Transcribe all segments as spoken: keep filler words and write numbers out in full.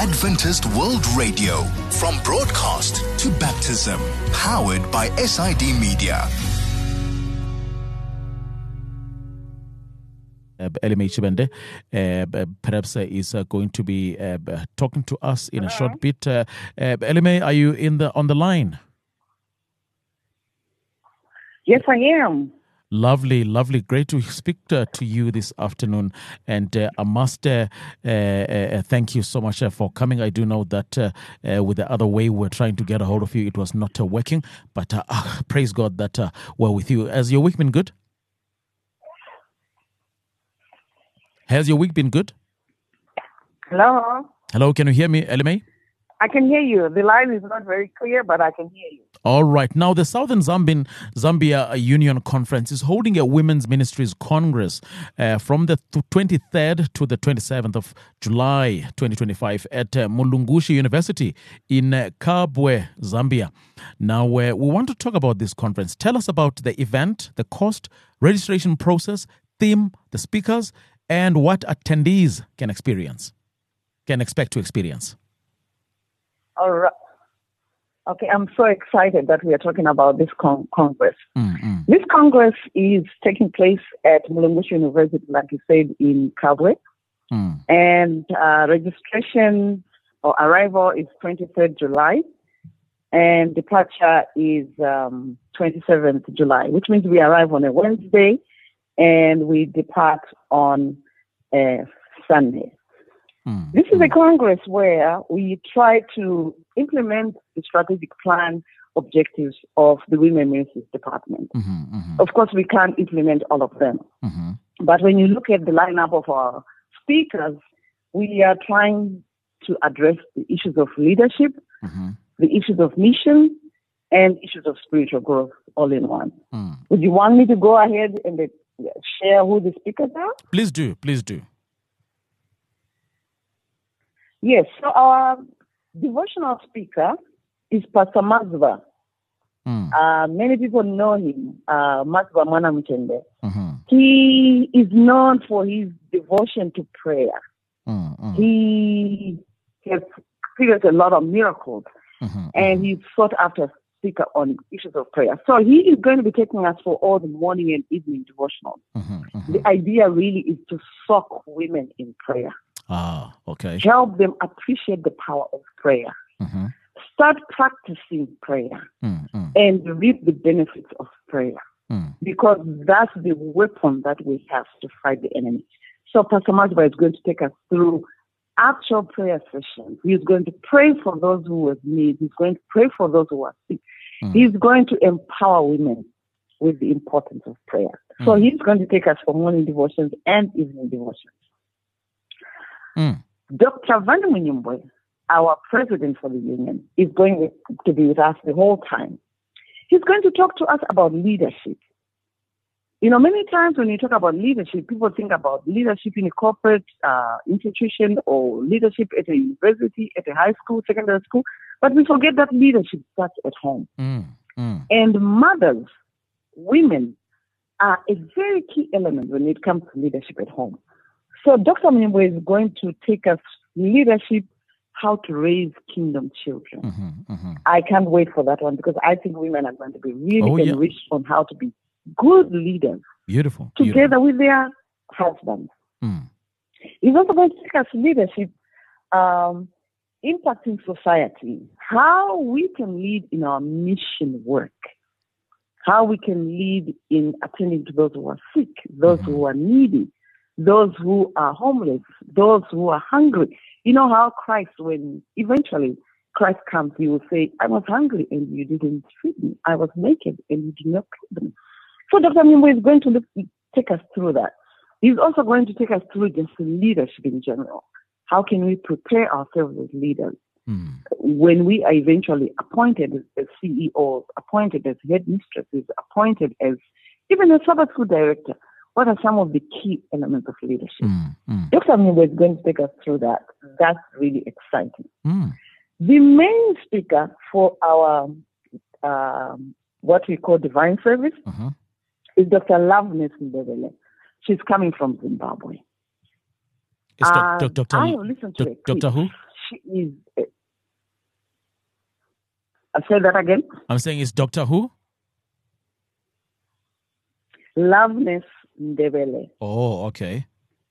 Adventist World Radio, from broadcast to baptism, powered by S I D Media. Uh, Elime Chibende, uh, perhaps uh, is uh, going to be uh, talking to us in a short bit. Uh, uh, Elime, are you in the on the line? Yes, I am. Lovely, lovely. Great to speak to, to you this afternoon. And uh, I must uh, uh, uh, thank you so much uh, for coming. I do know that uh, uh, with the other way we're trying to get a hold of you, it was not uh, working. But uh, uh, praise God that uh, we're with you. Has your week been good? Has your week been good? Hello? Hello, can you hear me, Elime? I can hear you. The line is not very clear, but I can hear you. All right. Now, the Southern Zambian Zambia Union Conference is holding a Women's Ministries Congress uh, from the twenty-third to the twenty-seventh of July, twenty twenty-five at uh, Mulungushi University in uh, Kabwe, Zambia. Now, uh, we want to talk about this conference. Tell us about the event, the cost, registration process, theme, the speakers, and what attendees can experience, can expect to experience. All right. Okay, I'm so excited that we are talking about this con- Congress. Mm-hmm. This Congress is taking place at Mulungushi University, like you said, in Kabwe. Mm. And uh, registration or arrival is twenty-third July. And departure is um, twenty-seventh July, which means we arrive on a Wednesday and we depart on a Sunday. Mm. This is mm. a Congress where we try to implement the strategic plan objectives of the Women Ministries Department. Mm-hmm, mm-hmm. Of course, we can't implement all of them. Mm-hmm. But when you look at the lineup of our speakers, we are trying to address the issues of leadership, Mm-hmm. the issues of mission, and issues of spiritual growth all in one. Mm. Would you want me to go ahead and uh, share who the speakers are? Please do, please do. Yes, so our devotional speaker is Pastor Mazva. Mm. Uh, many people know him, uh, Mazva Mwanamchende. Mm-hmm. He is known for his devotion to prayer. Mm-hmm. He has experienced a lot of miracles, Mm-hmm. and he's sought after speaker on issues of prayer. So he is going to be taking us for all the morning and evening devotionals. Mm-hmm. Mm-hmm. The idea really is to soak women in prayer. Ah, okay. Help them appreciate the power of prayer. Mm-hmm. Start practicing prayer Mm-hmm. and reap the benefits of prayer, Mm. because that's the weapon that we have to fight the enemy. So Pastor Mazba is going to take us through actual prayer sessions. He's going to pray for those who have need. He's going to pray for those who are sick. Mm. He's going to empower women with the importance of prayer. So Mm. he's going to take us for morning devotions and evening devotions. Mm. Doctor Van Munyumbwe, our president for the union, is going to be with us the whole time. He's going to talk to us about leadership. You know, many times when you talk about leadership, people think about leadership in a corporate uh, institution or leadership at a university, at a high school, secondary school, but we forget that leadership starts at home. Mm. Mm. And mothers, women, are a very key element when it comes to leadership at home. So Doctor Munyumbwe is going to take us leadership, how to raise kingdom children. Mm-hmm. Mm-hmm. I can't wait for that one, because I think women are going to be really Oh, yeah. enriched on how to be good leaders Beautiful. together Beautiful. with their husbands. Mm. He's also going to take us leadership, um, impacting society, how we can lead in our mission work, how we can lead in attending to those who are sick, those Mm-hmm. who are needy, those who are homeless, those who are hungry. You know how Christ, when eventually Christ comes, he will say, I was hungry and you didn't feed me. I was naked and you did not clothe me. So Doctor Munyumbwe is going to look, take us through that. He's also going to take us through just leadership in general. How can we prepare ourselves as leaders Mm. when we are eventually appointed as C E Os, appointed as headmistresses, appointed as even a Sabbath school director? What are some of the key elements of leadership? Mm. Mm. Doctor Munyumbwe is going to take us through that. That's really exciting. Mm. The main speaker for our um, what we call divine service Uh-huh. is Doctor Loveness Ndebele. She's coming from Zimbabwe. It's doc- Uh, doc- Doctor I have listened to doc- a clip. Doctor who? She, is. I'll say that again. I'm saying it's Doctor who? Loveness Ndebele. Oh, okay.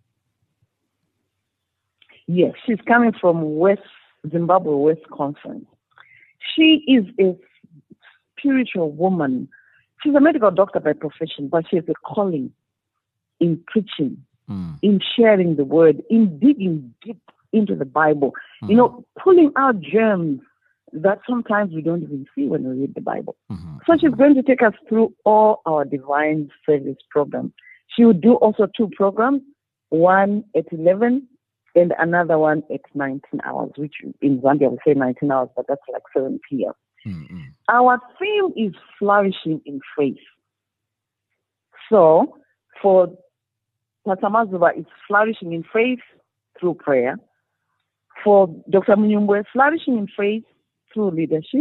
Yes, she's coming from West Zimbabwe West Conference. She is a spiritual woman. She's a medical doctor by profession, but she has a calling in preaching, Mm. in sharing the word, in digging deep into the Bible, Mm. you know, pulling out germs that sometimes we don't even see when we read the Bible. Mm-hmm. So she's going to take us through all our divine service programs. She will do also two programs, one at eleven and another one at nineteen hours, which in Zambia we say nineteen hours, but that's like seven p.m. Mm-hmm. Our theme is flourishing in faith. So for Pastor Mazuba, it's flourishing in faith through prayer. For Doctor Munyumbwe, flourishing in faith through leadership.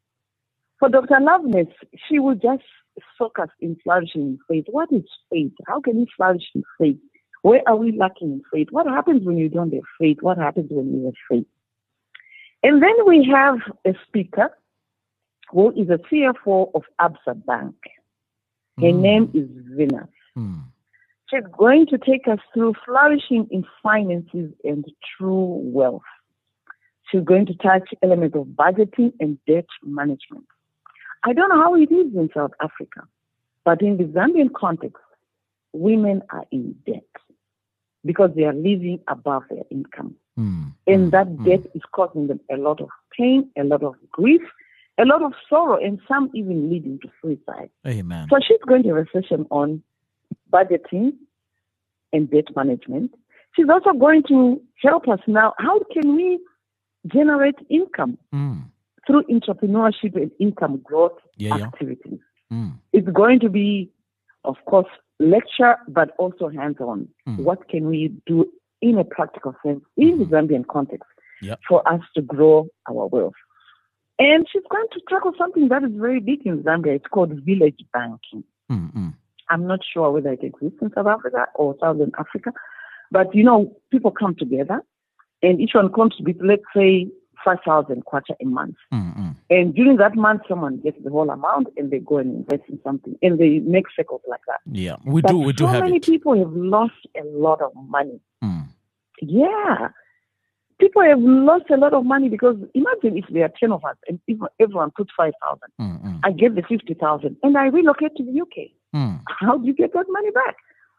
For Doctor Loveness, she will just soak us in flourishing in faith. What is faith? How can we flourish in faith? Where are we lacking in faith? What happens when you don't have faith? What happens when you have faith? And then we have a speaker who is a C F O of Absa Bank. Her Mm. name is Vina. Mm. She's going to take us through flourishing in finances and true wealth. She's going to touch elements of budgeting and debt management. I don't know how it is in South Africa, but in the Zambian context, women are in debt because they are living above their income. Mm. And Mm. that Mm. debt is causing them a lot of pain, a lot of grief, a lot of sorrow, and some even leading to suicide. Amen. So she's going to have a session on budgeting and debt management. She's also going to help us now. How can we generate income Mm. through entrepreneurship and income growth Yeah, yeah. activities? Mm. It's going to be, of course, lecture, but also hands-on. Mm. What can we do in a practical sense in the Zambian context Yep. for us to grow our wealth? And she's going to tackle something that is very big in Zambia. It's called village banking. Mm. Mm. I'm not sure whether it exists in South Africa or Southern Africa, but you know, people come together and each one contributes, let's say, five thousand kwacha a month. Mm. Mm. And during that month, someone gets the whole amount and they go and invest in something and they make circles like that. Yeah, we But do. We do so have many it. people have lost a lot of money. Mm. Yeah. People have lost a lot of money because imagine if there are ten of us and if everyone puts five thousand. Mm. Mm. I get the fifty thousand and I relocate to the U K. Mm. How do you get that money back?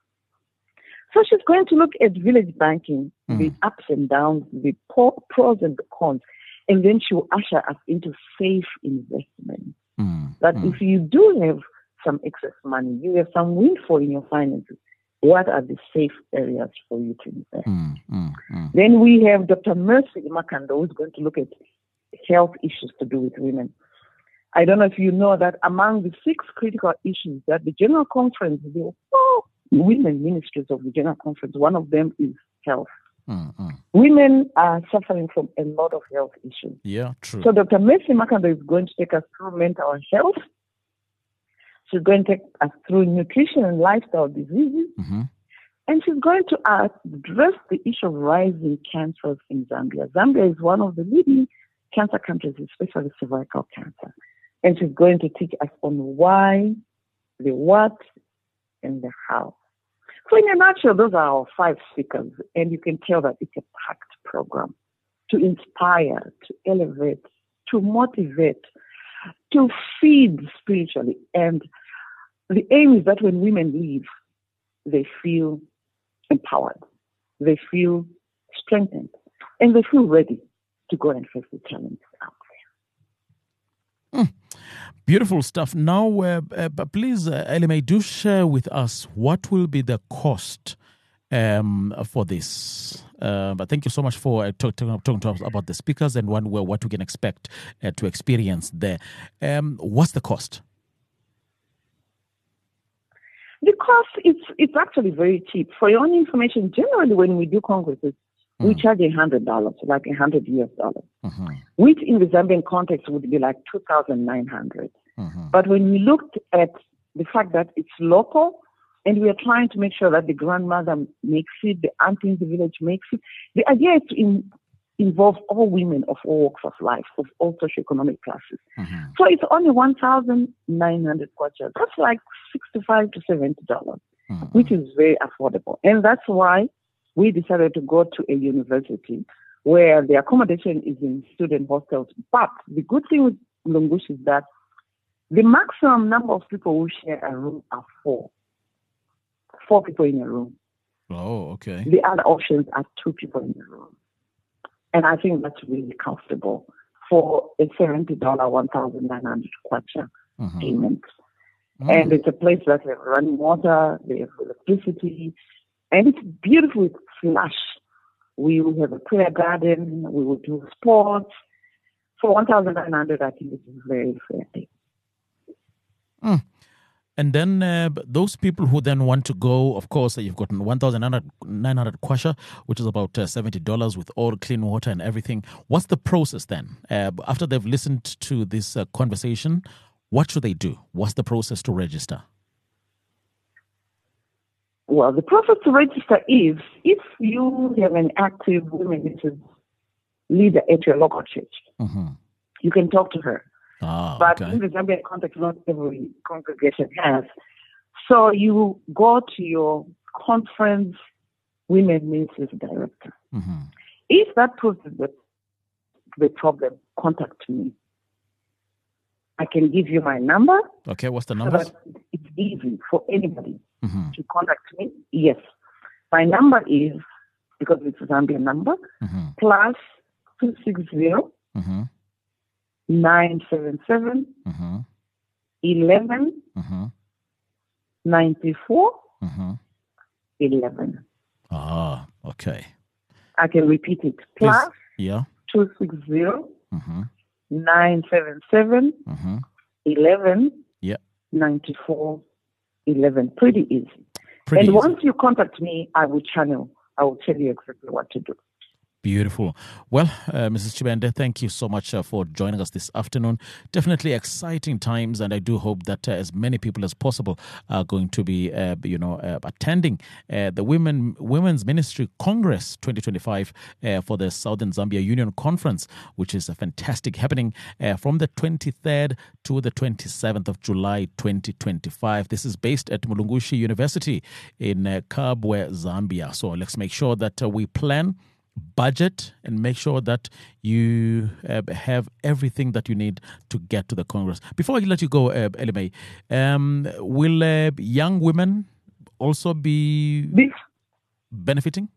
So she's going to look at village banking, Mm. the ups and downs, the pro- pros and the cons, and then she will usher us into safe investment. Mm. That Mm. if you do have some excess money, you have some windfall in your finances, what are the safe areas for you to invest? Mm. Mm. Mm. Then we have Doctor Mercy Makando, who's going to look at health issues to do with women. I don't know if you know that among the six critical issues that the General Conference, the four women ministries of the General Conference, one of them is health. Mm. Mm. Women are suffering from a lot of health issues. Yeah, true. So Doctor Mercy Makando is going to take us through mental health. She's going to take us through nutrition and lifestyle diseases. Mm-hmm. And she's going to address the issue of rising cancers in Zambia. Zambia is one of the leading cancer countries, especially cervical cancer. And she's going to teach us on why, the what, and the how. So in a nutshell, those are our five speakers. And you can tell that it's a packed program to inspire, to elevate, to motivate, to feed spiritually. And the aim is that when women leave, they feel empowered, they feel strengthened, and they feel ready to go and face the challenges out there. Mm. Beautiful stuff. Now, uh, uh, but please, uh, Elime, do share with us what will be the cost um, for this. Uh, but thank you so much for uh, talk, talk, talking to us about the speakers and one, what we can expect uh, to experience there. Um, what's the cost? The cost, it's, it's actually very cheap. For your own information, generally when we do congresses, mm. we charge one hundred dollars, like one hundred U S dollars, mm-hmm. which in the Zambian context would be like two thousand nine hundred dollars. Mm-hmm. But when we looked at the fact that it's local and we are trying to make sure that the grandmother makes it, the auntie in the village makes it, the idea is to in, involve all women of all walks of life, of all socioeconomic classes. Mm-hmm. So it's only one thousand nine hundred kwacha. That's like sixty-five to seventy dollars, Mm-hmm. which is very affordable. And that's why we decided to go to a university where the accommodation is in student hostels. But the good thing with Mlungushi is that the maximum number of people who share a room are four. Four people in a room. Oh, okay. The other options are two people in a room. And I think that's really comfortable for a seventy dollars, one thousand nine hundred kwacha Mm-hmm. payment. Mm. And it's a place that they have running water, they have electricity, and it's beautiful, it's lush. We will have a prayer garden, we will do sports. For one thousand nine hundred, I think this is very fair. Mm. And then uh, those people who then want to go, of course, you've got one thousand nine hundred kwacha, which is about uh, seventy dollars with all clean water and everything. What's the process then? Uh, after they've listened to this uh, conversation, what should they do? What's the process to register? Well, the process to register is if you have an active women ministry leader at your local church, Mm-hmm. you can talk to her. Ah, But okay. in the Zambian context, not every congregation has. So you go to your conference women ministries director. Mm-hmm. If that proves the, the problem, contact me. I can give you my number Okay, what's the so numbers? that it's easy for anybody Mm-hmm. to contact me. Yes. My number is, because it's a Zambian number, Mm-hmm. plus two six zero, Mm-hmm. nine seven seven, Mm-hmm. eleven, Mm-hmm. ninety-four, Mm-hmm. eleven. Ah, okay. I can repeat it. Please. Plus Yeah. two six zero, Mm-hmm. nine seven seven, Mm-hmm. eleven, Yeah. ninety-four, eleven. Pretty easy. Pretty and easy. once you contact me, I will channel. I will tell you exactly what to do. Beautiful. Well, uh, Missus Chibende, thank you so much uh, for joining us this afternoon. Definitely exciting times, and I do hope that uh, as many people as possible are going to be, uh, you know, uh, attending uh, the Women Women's Ministry Congress twenty twenty-five uh, for the Southern Zambia Union Conference, which is a fantastic happening uh, from the twenty-third to the twenty-seventh of July twenty twenty-five. This is based at Mulungushi University in uh, Kabwe, Zambia. So let's make sure that uh, we plan, budget, and make sure that you uh, have everything that you need to get to the Congress. Before I let you go, uh, Elime, um, will uh, young women also be This benefiting?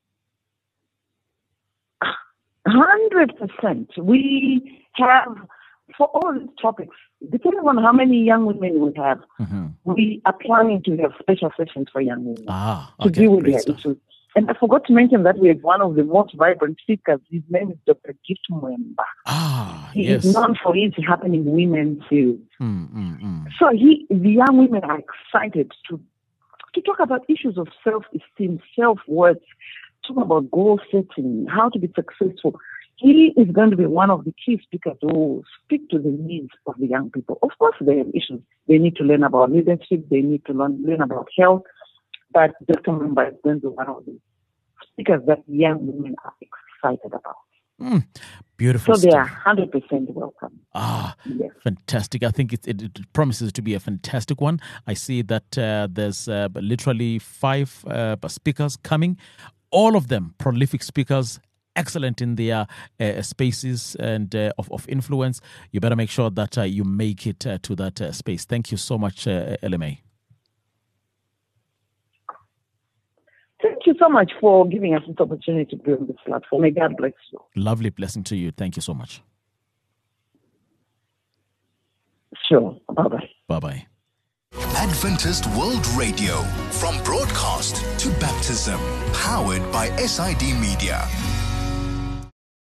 Hundred percent. We have for all these topics, depending on how many young women we have, Mm-hmm. we are planning to have special sessions for young women Ah, to okay, deal with great their stuff. issues. And I forgot to mention that we have one of the most vibrant speakers. His name is Doctor Gift Mwemba. Ah, He yes. is known for his happening women series. Mm, mm, mm. So he, the young women are excited to to talk about issues of self-esteem, self-worth, talk about goal setting, how to be successful. He is going to be one of the key speakers who will speak to the needs of the young people. Of course, they have issues. They need to learn about leadership. They need to learn, learn about health. But Doctor Mwemba is going to be one of the speakers that young women are excited about. Mm, beautiful So they are stuff. one hundred percent welcome. Ah, Yes. fantastic. I think it, it, it promises to be a fantastic one. I see that uh, there's uh, literally five uh, speakers coming, all of them prolific speakers, excellent in their uh, spaces and uh, of, of influence. You better make sure that uh, you make it uh, to that uh, space. Thank you so much, uh, L M A. Thank you so much for giving us this opportunity to be on this platform. May God bless you. Lovely blessing to you. Thank you so much. Sure. Bye-bye. Bye-bye. Adventist World Radio, from broadcast to baptism, powered by S I D Media.